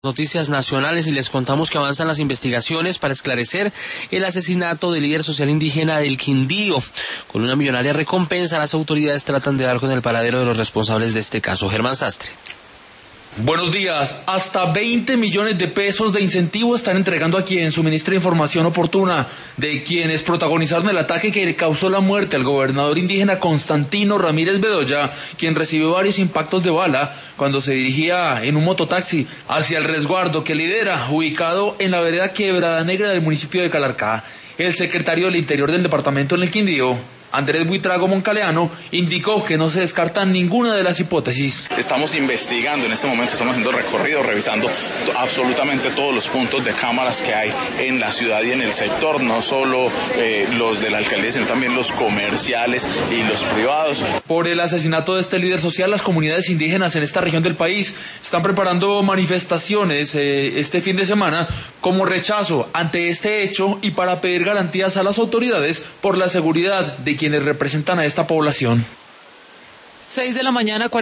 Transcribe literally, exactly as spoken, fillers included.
Noticias nacionales y les contamos que avanzan las investigaciones para esclarecer el asesinato del líder social indígena del Quindío. Con una millonaria recompensa, las autoridades tratan de dar con el paradero de los responsables de este caso. Germán Sastre. Buenos días. Hasta veinte millones de pesos de incentivo están entregando a quien suministra información oportuna de quienes protagonizaron el ataque que le causó la muerte al gobernador indígena Constantino Ramírez Bedoya, quien recibió varios impactos de bala cuando se dirigía en un mototaxi hacia el resguardo que lidera, ubicado en la vereda Quebrada Negra del municipio de Calarcá. El secretario del Interior del departamento en el Quindío, Andrés Buitrago Moncaleano, indicó que no se descartan ninguna de las hipótesis. Estamos investigando en este momento, estamos haciendo recorridos, revisando absolutamente todos los puntos de cámaras que hay en la ciudad y en el sector, no solo eh, los de la alcaldía, sino también los comerciales y los privados. Por el asesinato de este líder social, las comunidades indígenas en esta región del país están preparando manifestaciones eh, este fin de semana como rechazo ante este hecho y para pedir garantías a las autoridades por la seguridad de quienes representan a esta población. seis de la mañana.